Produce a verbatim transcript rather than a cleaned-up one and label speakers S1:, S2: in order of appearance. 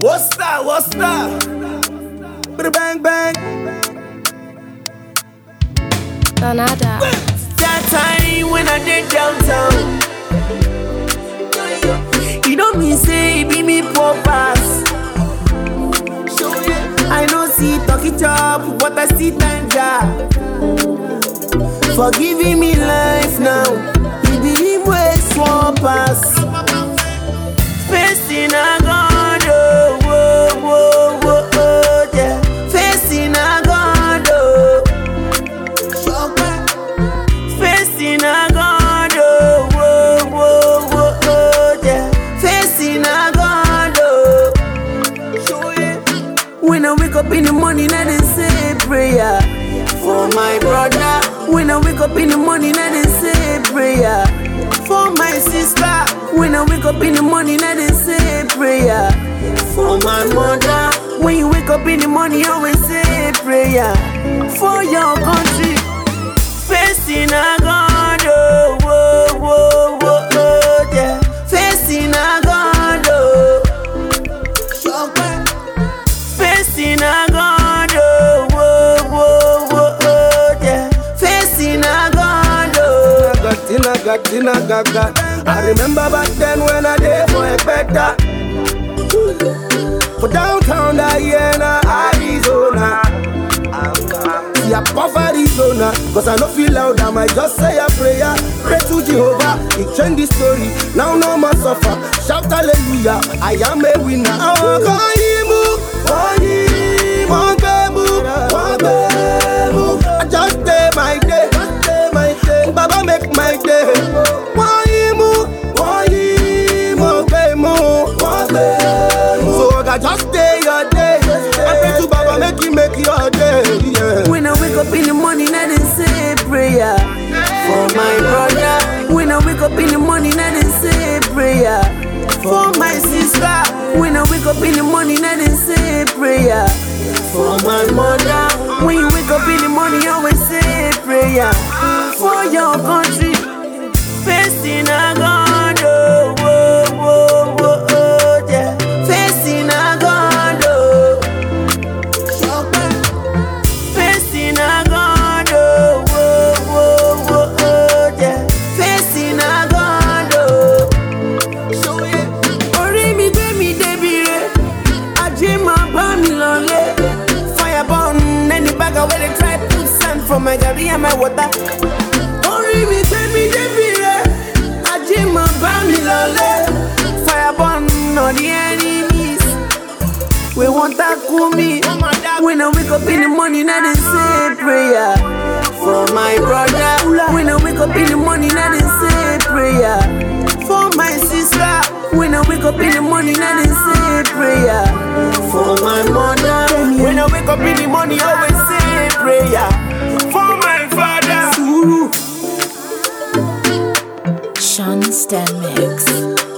S1: What's that? What's that? Bang bang.
S2: Donada.
S1: That time when I did downtown, you don't mean say it be me poor pass. I know see talk it up, but I see danger. For giving me life now, it be him way swamp pass. Facing a God, oh, whoa, whoa, whoa, oh, yeah. Facing a God, oh. Facing a God, oh, whoa, whoa, whoa, oh, yeah. Facing a God, oh. When I wake up in the morning, I didn't say prayer for my brother. When I wake up in the morning, I didn't say prayer for my sister. When I wake up in the morning, I didn't say prayer for my mother. When you wake up in the morning, you always say prayer for your country. Facing a God, oh, whoa, whoa, whoa, oh, yeah. Facing a God, oh. Facing a God, oh, whoa, whoa, whoa, oh, yeah. Facing a God, oh.
S3: Gatina, gatina, gaga. I remember back then when I did for a better. For downtown Diana, Arizona. See, I puff Arizona, cause I don't feel loud, I might just say a prayer. Pray to Jehovah, he changed the story. Now no more suffer, shout hallelujah, I am a winner. Oh, I just day my day, Baba make my day. So I just day your day. I pray to Baba make you make your day. Yeah.
S1: When I wake up in the morning, I didn't say prayer for my brother. When I wake up in the morning, I didn't say prayer for my sister. When I wake up in the morning, I didn't say prayer for my mother. When you wake up in the morning, you always say prayer for your country. Facing a God, oh, whoa, whoa, whoa, oh, yeah. Facing a God, oh. Facing a God, oh, whoa, whoa, whoa, oh, yeah. Facing a God, oh. Ori mi gbe mi debi re, aje ma ba mi lole. Fire burn any bagger where they try put sand from my garri and my water. Ori mi gbe mi debi re, aje ma ba mi lole. Fire burn all the enemies. We want to cool me. When I wake up in the morning, I didn't say prayer for my brother. When I wake up in the morning, I didn't say prayer for my sister. When I wake up in the morning, I didn't say prayer for my mother. When I wake up in the morning, I always say prayer for my father.
S2: Sean Stan Mix.